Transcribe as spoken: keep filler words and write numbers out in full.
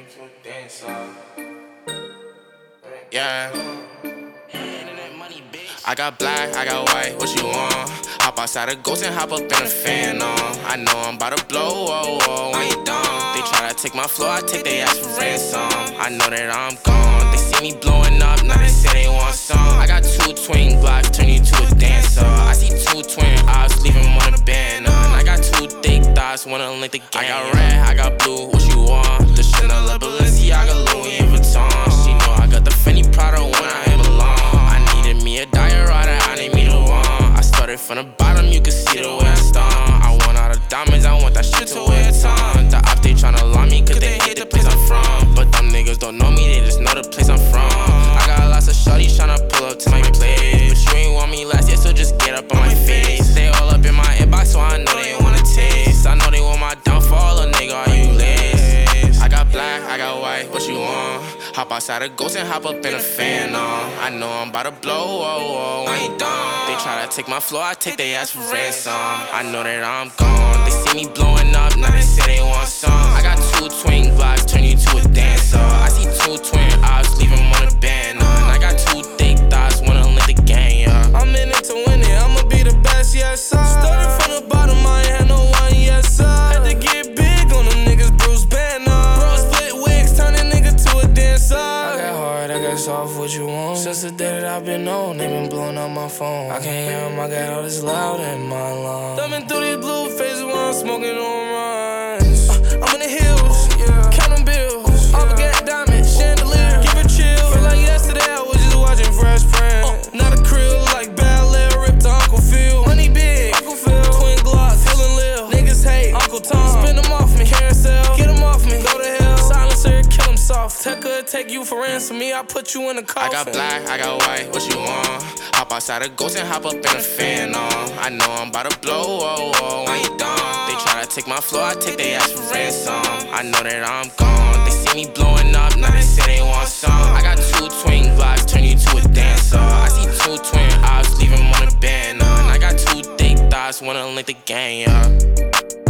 Yeah. I got black, I got white, what you want? Hop outside a ghost and hop up in a fan on. I know I'm about to blow, whoa, whoa, when you done. They try to take my flow, I take they ass for ransom. I know that I'm gone, they see me blowing up, now they say they want some. I got two twin blocks, turn you to a dancer. I see two twin eyes, leave them on the band. And I got two thick thighs, wanna link the game. I got red, I got blue, what you want? The Chanel, the Balenciaga, Louis Vuitton. She know I got the Fendi Prada when I belong. I needed me a diorata, I need me the one. I started from the bottom, you can see the way I stomp. I want all the diamonds, I want that shit to wear a ton. The op, they tryna lie me, cause they hate the place I'm from. But them niggas don't know me, they just know the place I'm from. I got lots of shorties tryna pull up to my place, but you ain't want me last year, so just get up on my face. They all up in my inbox, so I know they wanna taste. I know they want my downfall, a nigga, are you lace? I got black, I got white, what you want? Hop outside a ghost and hop up in a fan on. I know I'm about to blow, whoa, whoa, when you done. They try to take my flow, I take they ass for ransom. I know that I'm gone, they see me blowing up, now they say they want some. I got two twin blocks, turn you to a dancer. I see two twin eyes, leave them on the band. And I got two thick thighs, wanna link the gang, yeah. I'm in it to win it, I'ma be the best, yes sir. Started from the bottom, I ain't had no one, yes sir. Had to get big on them niggas, Bruce Banner. Bro, split wigs, turn a nigga to a dancer. I got hard, I got soft, what you want? Since the day that I've been on, they been blowing up my phone. I can't hear them, I got all this loud in my lungs. Thumbing through these blue faces while I'm smoking on runs. uh, I'm in the hills, yeah. Counting bills, all forget diamonds, chandelier, give it chill. Feel like yesterday I was just watching Fresh Prince. uh, Not a krill, like ballet, ripped to Uncle Phil. Money big, Uncle Phil, twin glocks, feeling lil. Niggas hate, Uncle Tom, spin them off me, carousel, get them off me, go to hell. Silencer, kill them soft. Tech could take you for ransom, me, I put you in a coffin. I got black, I got white, what you want? Hop outside a ghost and hop up in a fan on. I know I'm about to blow, whoa, whoa, when you done. They try to take my flow, I take they ass for ransom. I know that I'm gone, they see me blowing up, now they say they want some. I got two twin blocks, turn you to a dancer. I see two twin eyes, leave them on the band. And I got two thick thighs, wanna link the gang, yeah.